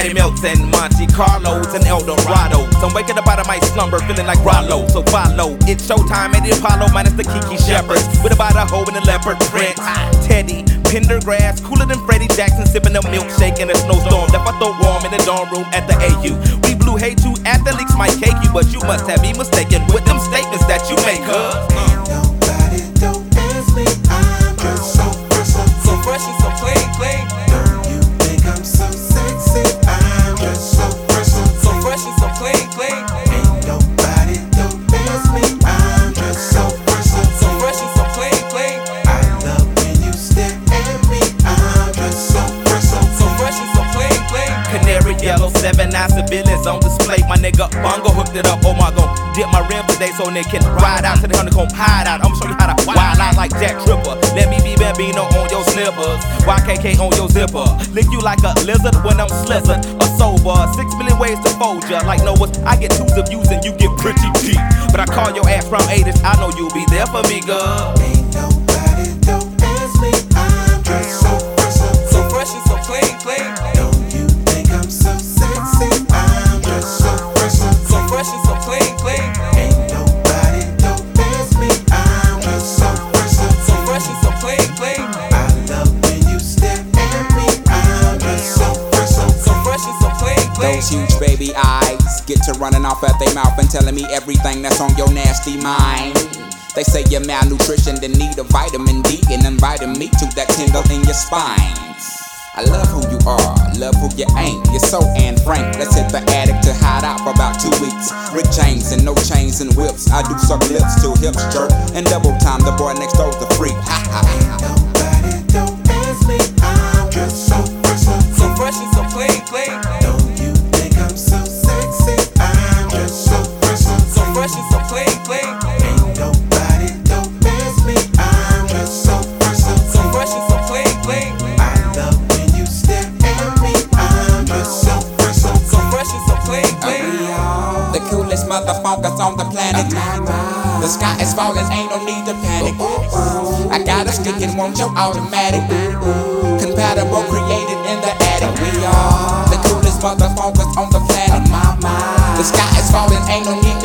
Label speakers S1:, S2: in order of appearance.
S1: Patty Melts and Monte Carlos and Eldorado. So I'm waking up out of my slumber feeling like Rollo. So follow, it's showtime at the Apollo minus the Kiki Shepherds. With about a hoe in the leopard print. Teddy, Pendergrass, cooler than Freddie Jackson, sipping a milkshake in a snowstorm. Left I throw warm in the dorm room at the AU. We blew hay to athletes might cake you, but you must have me mistaken with them statements that you make,
S2: Nobody don't ask me, I'm just so fresh and so clean, clean. Don't you think I'm so sexy? I'm just so fresh and so clean, clean. Ain't nobody don't ask me, I'm just so fresh and so clean, clean. I love when you stare at me, I'm just so fresh and so clean, clean.
S1: Canary yellow, 7 9 civilians on display. My nigga Bongo hooked it up. Oh my god, dip my rim today so they can ride out to the honeycomb hide out. I'ma show you how to wild out like Jack Tripper. Let me be Bambino on your slippers, YKK on your zipper. Lick you like a lizard when I'm slizzard or sober. 6 million ways to fold ya. Like Noah's, I get 2s of views and you get pretty deep. But I call your ass from 80s, I know you'll be there for me, girl.
S2: Ain't nobody don't ask me, I'm just so fresh and so clean, clean. Don't you think I'm so sexy? I'm just so fresh and so clean, clean. Ain't nobody don't ask me, I'm just so fresh and so clean, clean. I love when you stare at me, I'm just so fresh and so clean, clean.
S3: Those huge baby eyes get to running off at their mouth and telling me everything that's on your nasty mind. They say you're malnutrition, then need a vitamin D, and inviting me to that tingle in your spine. I love who you are, love who you ain't. You're so Anne Frank. Let's hit the attic to hide out for about 2 weeks. Rick James and no chains and whips. I do suck lips till hips jerk. And double time, the boy next door's the freak. Ha ha.
S2: Nobody don't ask me, I'm just so fresh and so clean, clean. Don't you think I'm so sexy? I'm just so fresh and so clean, clean. Ain't nobody don't ask me, I'm just so fresh and so clean, clean. I love when you stare at me, I'm just so fresh and so clean, clean.
S3: The coolest motherfuckers on the planet. The sky is falling, ain't no need to panic. I got a stick and want your automatic. Compatible, created in the attic. We are the coolest motherfuckers on the planet. The sky is falling, ain't no need